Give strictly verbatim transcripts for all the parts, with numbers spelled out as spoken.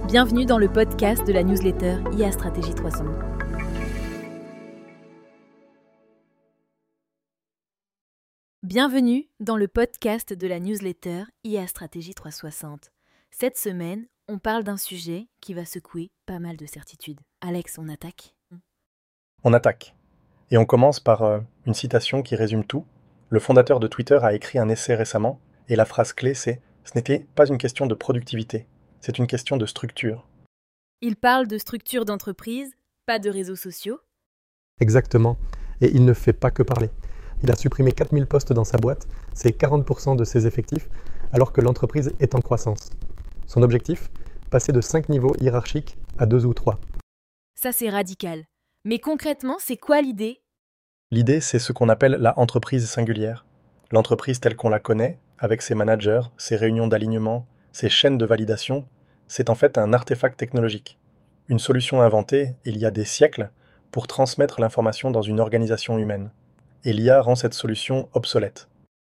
Bienvenue dans le podcast de la newsletter I A Stratégie trois cents. Bienvenue dans le podcast de la newsletter I A Stratégie trois cent soixante. Cette semaine, on parle d'un sujet qui va secouer pas mal de certitudes. Alex, on attaque ? On attaque. Et on commence par euh, une citation qui résume tout. Le fondateur de Twitter a écrit un essai récemment, et la phrase clé c'est « Ce n'était pas une question de productivité, c'est une question de structure ». Il parle de structure d'entreprise, pas de réseaux sociaux. Exactement. Et il ne fait pas que parler. Il a supprimé quatre mille postes dans sa boîte, c'est quarante pour cent de ses effectifs, alors que l'entreprise est en croissance. Son objectif ? Passer de cinq niveaux hiérarchiques à deux ou trois. Ça, c'est radical. Mais concrètement, c'est quoi l'idée ? L'idée, c'est ce qu'on appelle la entreprise singulière. L'entreprise telle qu'on la connaît, avec ses managers, ses réunions d'alignement, ses chaînes de validation, c'est en fait un artefact technologique. Une solution inventée, il y a des siècles, pour transmettre l'information dans une organisation humaine. Et l'I A rend cette solution obsolète.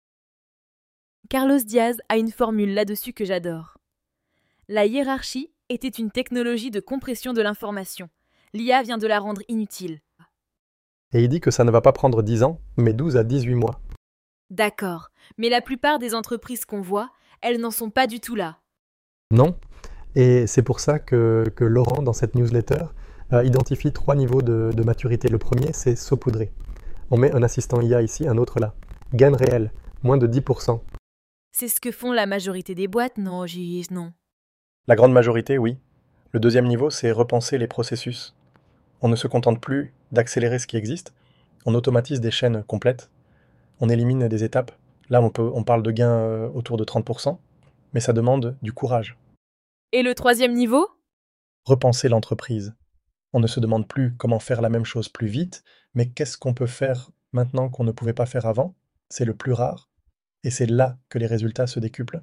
Carlos Diaz a une formule là-dessus que j'adore. La hiérarchie était une technologie de compression de l'information. L'I A vient de la rendre inutile. Et il dit que ça ne va pas prendre dix ans, mais douze à dix-huit mois. D'accord, mais la plupart des entreprises qu'on voit, elles n'en sont pas du tout là. Non. Et c'est pour ça que, que Laurent, dans cette newsletter, euh, identifie trois niveaux de, de maturité. Le premier, c'est saupoudrer. On met un assistant I A ici, un autre là. Gain réel, moins de dix pour cent. C'est ce que font la majorité des boîtes, non, J S, non. La grande majorité, oui. Le deuxième niveau, c'est repenser les processus. On ne se contente plus d'accélérer ce qui existe, on automatise des chaînes complètes, on élimine des étapes. Là, on, peut, on parle de gains euh, autour de trente pour cent, mais ça demande du courage. Et le troisième niveau ? Repenser l'entreprise. On ne se demande plus comment faire la même chose plus vite, mais qu'est-ce qu'on peut faire maintenant qu'on ne pouvait pas faire avant ? C'est le plus rare, et c'est là que les résultats se décuplent.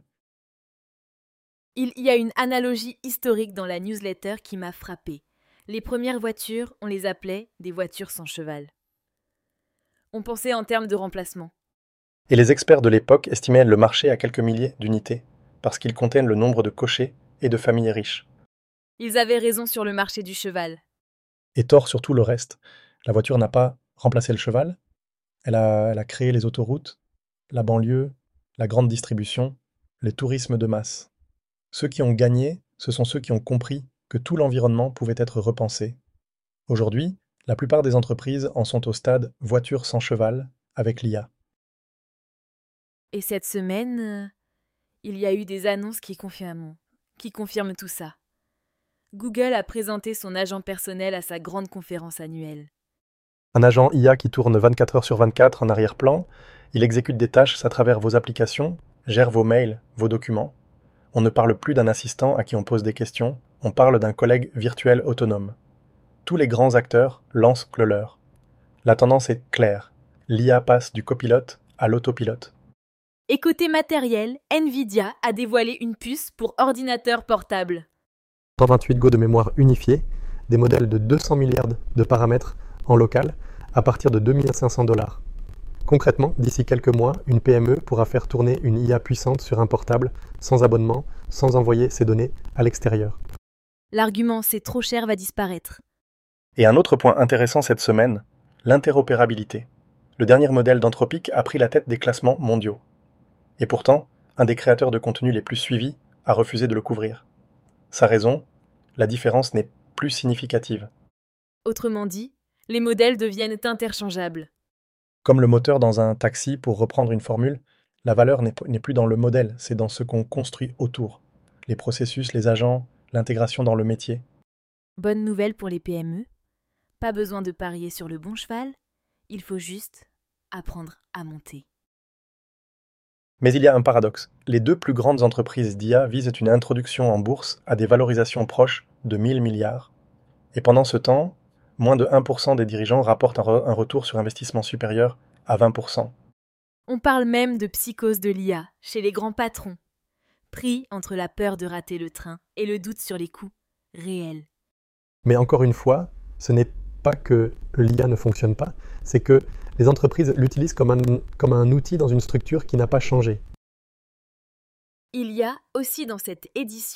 Il y a une analogie historique dans la newsletter qui m'a frappée. Les premières voitures, on les appelait des voitures sans cheval. On pensait en termes de remplacement. Et les experts de l'époque estimaient le marché à quelques milliers d'unités, parce qu'ils contiennent le nombre de cochers et de familles riches. Ils avaient raison sur le marché du cheval. Et tort sur tout le reste. La voiture n'a pas remplacé le cheval, elle a, elle a créé les autoroutes, la banlieue, la grande distribution, le tourisme de masse. Ceux qui ont gagné, ce sont ceux qui ont compris que tout l'environnement pouvait être repensé. Aujourd'hui, la plupart des entreprises en sont au stade voiture sans cheval avec l'I A. Et cette semaine, euh, il y a eu des annonces qui confirment, qui confirment tout ça. Google a présenté son agent personnel à sa grande conférence annuelle. Un agent I A qui tourne vingt-quatre heures sur vingt-quatre en arrière-plan, il exécute des tâches à travers vos applications, gère vos mails, vos documents. On ne parle plus d'un assistant à qui on pose des questions, on parle d'un collègue virtuel autonome. Tous les grands acteurs lancent le leur. La tendance est claire, l'I A passe du copilote à l'autopilote. Et côté matériel, Nvidia a dévoilé une puce pour ordinateur portable. cent vingt-huit Go de mémoire unifiée, des modèles de deux cents milliards de paramètres en local, à partir de deux mille cinq cents dollars. Concrètement, d'ici quelques mois, une P M E pourra faire tourner une I A puissante sur un portable, sans abonnement, sans envoyer ses données à l'extérieur. L'argument « c'est trop cher » va disparaître. Et un autre point intéressant cette semaine, l'interopérabilité. Le dernier modèle d'Anthropic a pris la tête des classements mondiaux. Et pourtant, un des créateurs de contenu les plus suivis a refusé de le couvrir. Sa raison, la différence n'est plus significative. Autrement dit, les modèles deviennent interchangeables. Comme le moteur dans un taxi, pour reprendre une formule, la valeur n'est n'est plus dans le modèle, c'est dans ce qu'on construit autour. Les processus, les agents, l'intégration dans le métier. Bonne nouvelle pour les P M E. Pas besoin de parier sur le bon cheval, il faut juste apprendre à monter. Mais il y a un paradoxe. Les deux plus grandes entreprises d'I A visent une introduction en bourse à des valorisations proches de mille milliards. Et pendant ce temps, moins de un pour cent des dirigeants rapportent un, re- un retour sur investissement supérieur à vingt pour cent. On parle même de psychose de l'I A chez les grands patrons, pris entre la peur de rater le train et le doute sur les coûts réels. Mais encore une fois, ce n'est pas que l'I A ne fonctionne pas, c'est que les entreprises l'utilisent comme un, comme un outil dans une structure qui n'a pas changé. Il y a aussi dans cette édition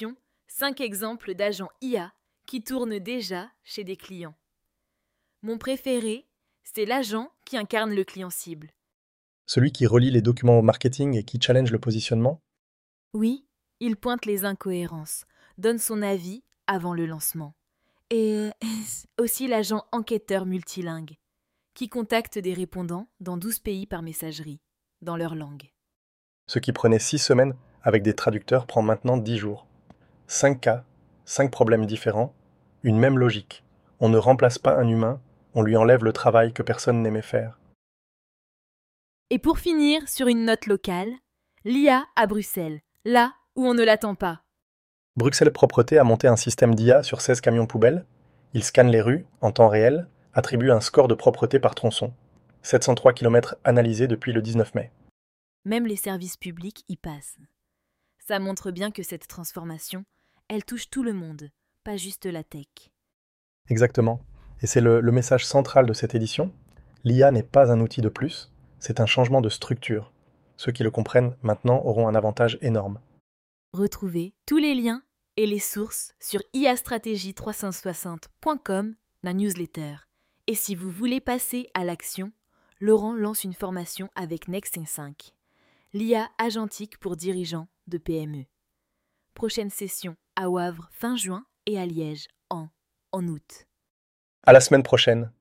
Cinq exemples d'agents I A qui tournent déjà chez des clients. Mon préféré, c'est l'agent qui incarne le client cible. Celui qui relie les documents marketing et qui challenge le positionnement. Oui, il pointe les incohérences, donne son avis avant le lancement. Et euh, aussi l'agent enquêteur multilingue, qui contacte des répondants dans douze pays par messagerie, dans leur langue. Ce qui prenait six semaines avec des traducteurs prend maintenant dix jours. Cinq cas, cinq problèmes différents, une même logique. On ne remplace pas un humain, on lui enlève le travail que personne n'aimait faire. Et pour finir sur une note locale, l'I A à Bruxelles, là où on ne l'attend pas. Bruxelles Propreté a monté un système d'I A sur seize camions poubelles. Il scanne les rues, en temps réel, attribue un score de propreté par tronçon. sept cent trois kilomètres analysés depuis le dix-neuf mai. Même les services publics y passent. Ça montre bien que cette transformation, elle touche tout le monde, pas juste la tech. Exactement. Et c'est le, le message central de cette édition. L'I A n'est pas un outil de plus, c'est un changement de structure. Ceux qui le comprennent maintenant auront un avantage énorme. Retrouvez tous les liens et les sources sur i a stratégie trois cent soixante point com, la newsletter. Et si vous voulez passer à l'action, Laurent lance une formation avec Next cinq, l'I A agentique pour dirigeants de P M E. Prochaine session à Wavre fin juin et à Liège en, en août. À la semaine prochaine.